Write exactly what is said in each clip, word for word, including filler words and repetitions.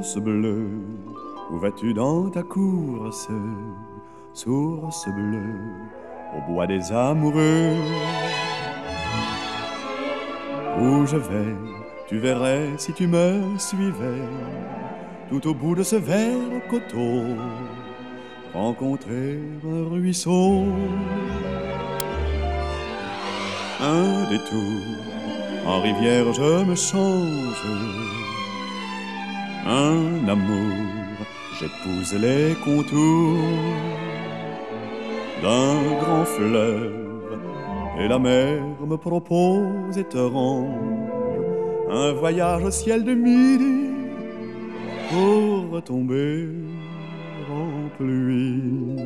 Source bleue, où vas-tu dans ta course? Source bleue, au bois des amoureux. Où je vais, tu verrais si tu me suivais, tout au bout de ce vert coteau, rencontrer un ruisseau. Un détour, en rivière je me change. Un amour, j'épouse les contours d'un grand fleuve, et la mer me propose étrange un voyage au ciel de midi pour retomber en pluie.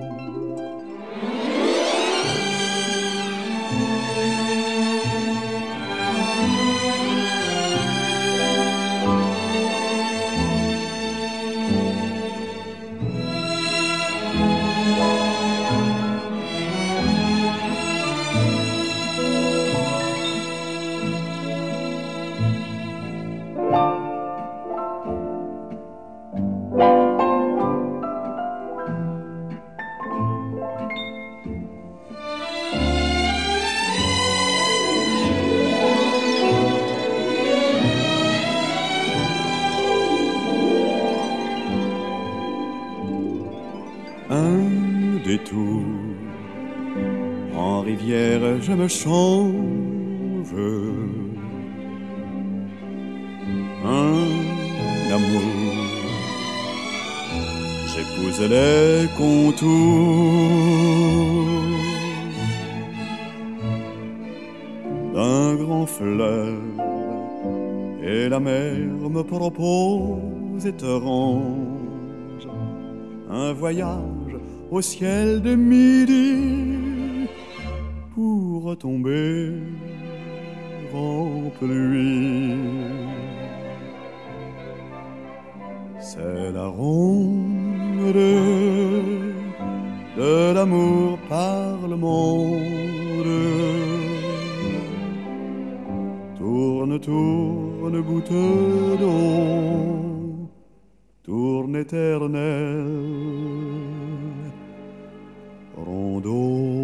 Un détour, en rivière je me change. Un amour, j'épouse les contours d'un grand fleuve, et la mer me propose étrange un voyage au ciel de midi pour retomber en pluie. C'est la ronde de l'amour par le monde. Tourne, tourne, goutte d'eau, tourne éternel rondeau.